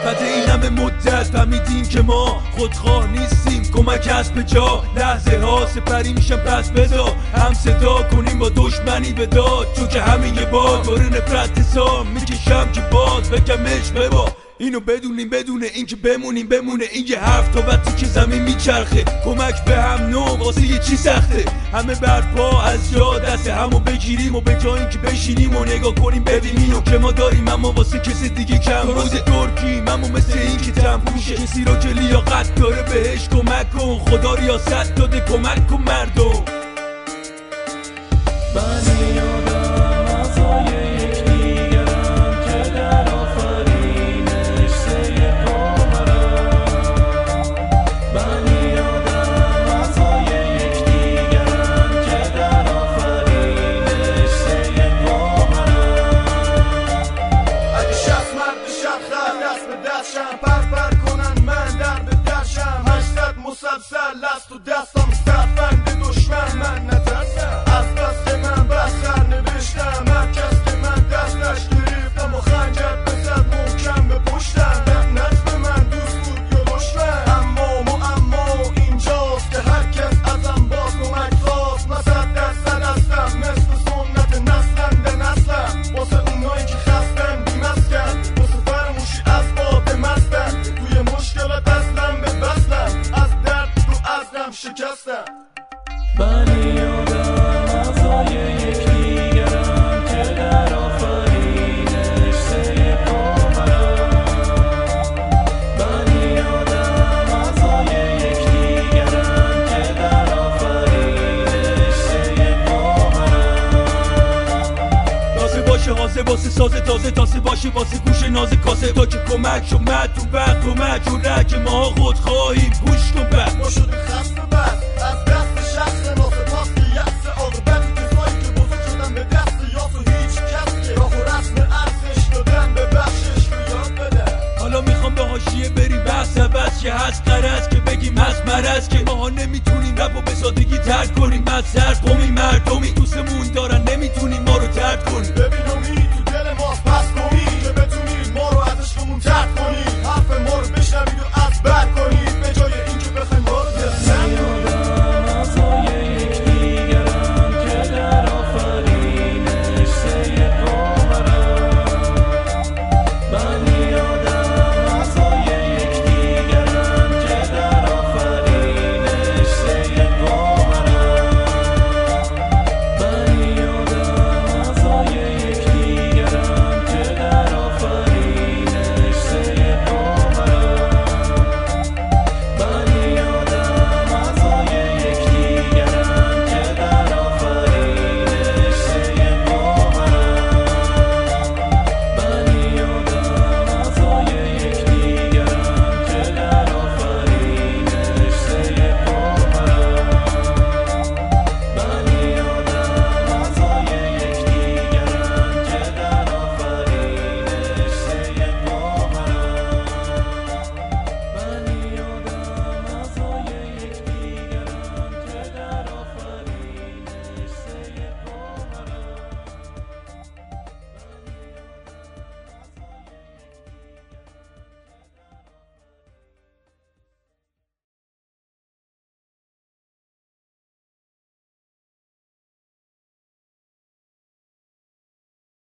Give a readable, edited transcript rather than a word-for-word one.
بعد این همه مدت فهمیدیم که ما خودخواه نیستیم، کمک هست به جا، لحظه ها سپری میشن پس بزا، هم صدا کنیم با دشمنی به داد، چون که همه یه بار باره نفرت حسام میکشم که باز بکمش ببا. اینو بدونیم بدون اینکه بمونیم بمونه این یه حرف تا وقتی که زمین میچرخه، کمک به هم نو واسه یه چی سخته، همه برپا از جا دست همو بگیریم و به جای اینکه بشینیم و نگاه کنیم ببینیم اینو که ما داریم اما واسه کسی دیگه کم روز ترکیم، اما مثل این که تنفوشه کسی رو که لیاقت داره بهش کمک کن، خدا ریاست داده کمک کن مردم. مسلسل است و دستم سربند دشمن من نترسم، از دست من بستر نوشتم، هر کس که من دستش گرفتم و خنجر بزد محکم به پشتم، لعنت به من دوست بود یا دشمن، اما اینجاست که هر کس ازم با کمک خواست، من 100% هستم مثل سنت نسلنده نسلم، واسه اونایی که خستن بیمسکن، واسه فرموشی از باب مستن، توی مشکلات اصلم به بستن، از شکستم. من یادم اعضای یکدیگرم که در آفرینش سه پامرم، من یادم اعضای یکدیگرم که در آفرینش سه پامرم. تازه باشه حاضر واسه ساز تازه، تازه باشه واسه گوش ناز کاسه، تا که کمک شد تو وقت کمک شده که ما خود خواهیم گوش کن بد ما شدیم خسته بد از دست شخص ما، سپاس که یأس عاقبت کسایی که بزرگ شدن به دست یاس و هیچ کس که راه و رسم ارزش دادن به بخشش رو یاد بدن. حالا میخوام به حاشیه بریم بحث عوض که هست قرض که بگیم هست مرض که ماها نمیتونیم رپ و به سادگی ترک کنیم، از سر قومی مردمی دوستمون دارن نمیتونیم ما رو ترد کنیم.